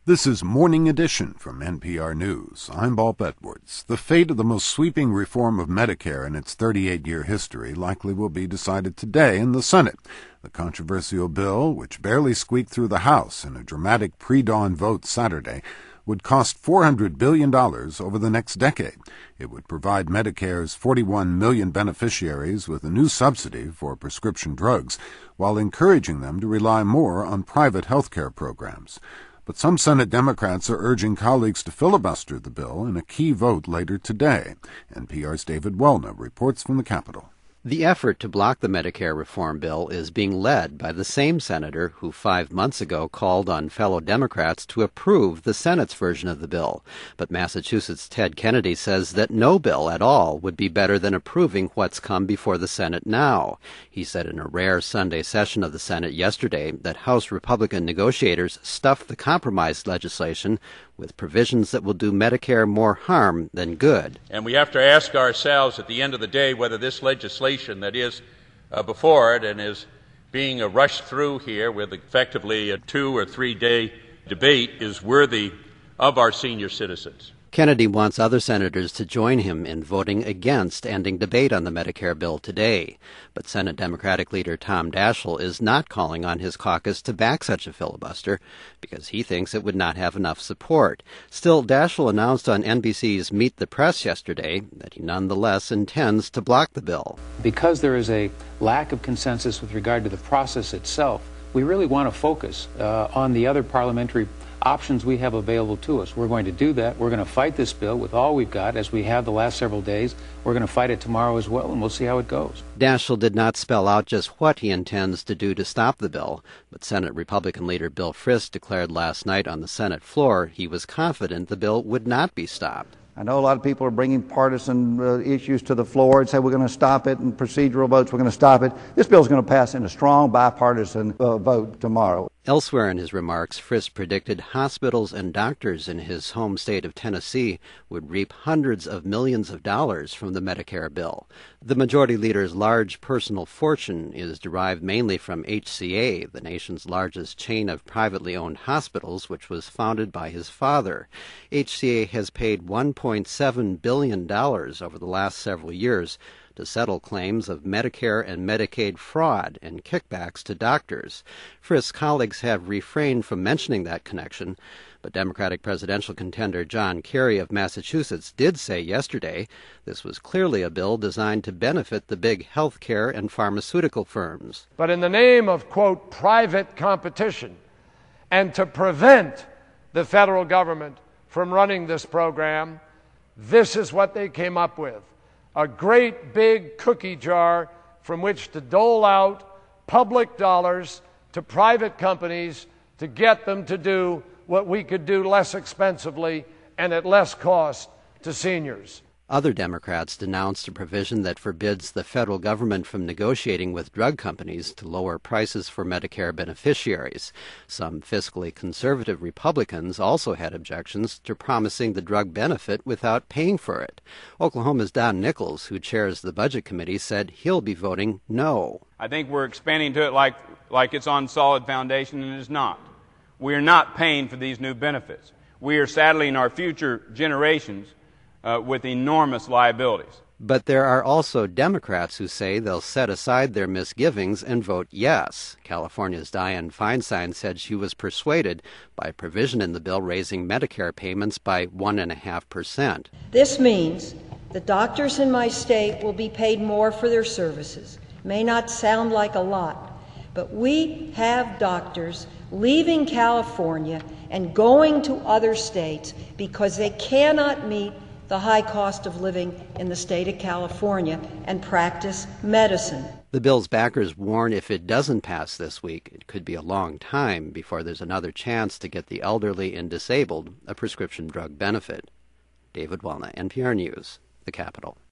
This is Morning Edition from NPR News. I'm Bob Edwards. The fate of the most sweeping reform of Medicare in its 38-year history likely will be decided today in the Senate. The controversial bill, which barely squeaked through the House in a dramatic pre-dawn vote Saturday, would cost $400 billion over the next decade. It would provide Medicare's 41 million beneficiaries with a new subsidy for prescription drugs, while encouraging them to rely more on private health care programs. But some Senate Democrats are urging colleagues to filibuster the bill in a key vote later today. NPR's David Welna reports from the Capitol. The effort to block the Medicare reform bill is being led by the same senator who 5 months ago called on fellow Democrats to approve the Senate's version of the bill. But Massachusetts' Ted Kennedy says that no bill at all would be better than approving what's come before the Senate now. He said in a rare Sunday session of the Senate yesterday that House Republican negotiators stuffed the compromise legislation with provisions that will do Medicare more harm than good. And we have to ask ourselves at the end of the day whether this legislation that is before it and is being rushed through here with effectively a 2 or 3 day debate is worthy of our senior citizens. Kennedy wants other senators to join him in voting against ending debate on the Medicare bill today. But Senate Democratic leader Tom Daschle is not calling on his caucus to back such a filibuster because he thinks it would not have enough support. Still, Daschle announced on NBC's Meet the Press yesterday that he nonetheless intends to block the bill. Because there is a lack of consensus with regard to the process itself, we really want to focus on the other parliamentary options we have available to us. We're going to do that. We're going to fight this bill with all we've got, as we have the last several days. We're going to fight it tomorrow as well, and we'll see how it goes. Daschle did not spell out just what he intends to do to stop the bill, but Senate Republican leader Bill Frist declared last night on the Senate floor he was confident the bill would not be stopped. I know a lot of people are bringing partisan issues to the floor and say we're going to stop it, and procedural votes, we're going to stop it. This bill is going to pass in a strong bipartisan vote tomorrow. Elsewhere in his remarks, Frist predicted hospitals and doctors in his home state of Tennessee would reap hundreds of millions of dollars from the Medicare bill. The majority leader's large personal fortune is derived mainly from HCA, the nation's largest chain of privately owned hospitals, which was founded by his father. HCA has paid $1.7 billion over the last several years to settle claims of Medicare and Medicaid fraud and kickbacks to doctors. Frist's colleagues have refrained from mentioning that connection, but Democratic presidential contender John Kerry of Massachusetts did say yesterday this was clearly a bill designed to benefit the big health care and pharmaceutical firms. But in the name of, quote, private competition, and to prevent the federal government from running this program, this is what they came up with. A great big cookie jar from which to dole out public dollars to private companies to get them to do what we could do less expensively and at less cost to seniors. Other Democrats denounced a provision that forbids the federal government from negotiating with drug companies to lower prices for Medicare beneficiaries. Some fiscally conservative Republicans also had objections to promising the drug benefit without paying for it. Oklahoma's Don Nichols, who chairs the Budget Committee, said he'll be voting no. I think we're expanding to it like it's on solid foundation, and it's not. We are not paying for these new benefits. We are saddling our future generations with enormous liabilities. But there are also Democrats who say they'll set aside their misgivings and vote yes. California's Dianne Feinstein said she was persuaded by a provision in the bill raising Medicare payments by 1.5%. This means the doctors in my state will be paid more for their services. May not sound like a lot, but we have doctors leaving California and going to other states because they cannot meet the high cost of living in the state of California and practice medicine. The bill's backers warn if it doesn't pass this week, it could be a long time before there's another chance to get the elderly and disabled a prescription drug benefit. David Welna, NPR News, the Capitol.